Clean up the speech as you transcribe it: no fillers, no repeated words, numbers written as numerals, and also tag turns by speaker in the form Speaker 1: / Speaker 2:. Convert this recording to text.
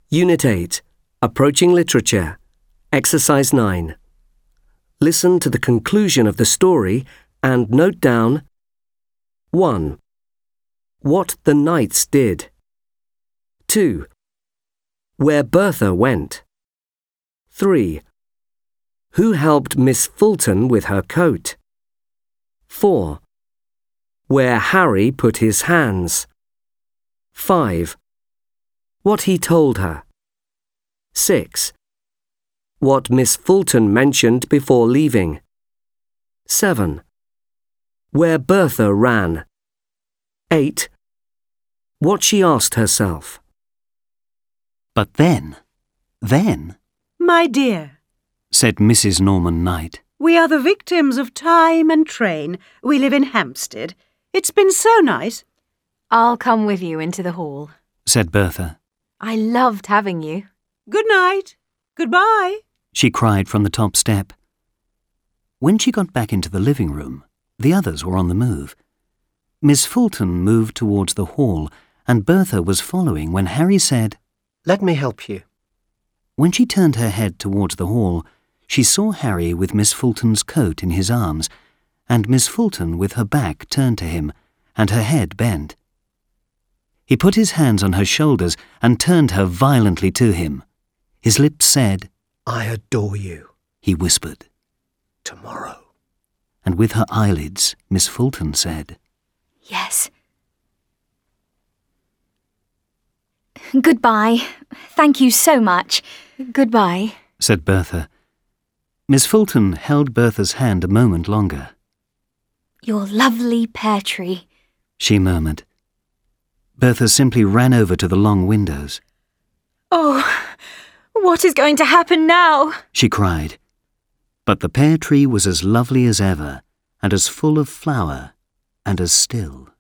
Speaker 1: Unit 8, Approaching Literature, Exercise 9. Listen to the conclusion of the story and note down 1. What the knights did. 2. Where Bertha went. 3. Who helped Miss Fulton with her coat. 4. Where Harry put his hands. 5. What he told her. 6. What Miss Fulton mentioned before leaving. 7. Where Bertha ran. 8. What she asked herself.
Speaker 2: But then,
Speaker 3: My dear,
Speaker 2: said Mrs. Norman Knight,
Speaker 3: we are the victims of time and train. We live in Hampstead. It's been so nice.
Speaker 4: I'll come with you into the hall.
Speaker 2: said Bertha.
Speaker 4: I loved having you.
Speaker 3: Good night. Goodbye.
Speaker 2: She cried from the top step. When she got back into the living room, the others were on the move. Miss Fulton moved towards the hall, and Bertha was following when Harry said,
Speaker 5: "Let me help you."
Speaker 2: When she turned her head towards the hall, she saw Harry with Miss Fulton's coat in his arms, and Miss Fulton with her back turned to him, and her head bent. He put his hands on her shoulders and turned her violently to him. His lips said,
Speaker 5: "I adore you."
Speaker 2: He whispered.
Speaker 5: "Tomorrow."
Speaker 2: And with her eyelids, Miss Fulton said,
Speaker 4: Yes. Goodbye. Thank you so much. Goodbye,
Speaker 2: said Bertha. Miss Fulton held Bertha's hand a moment longer.
Speaker 4: Your lovely pear tree,
Speaker 2: she murmured. Bertha simply ran over to the long windows.
Speaker 4: Oh, what is going to happen now?
Speaker 2: She cried. But the pear tree was as lovely as ever, and as full of flower, and as still.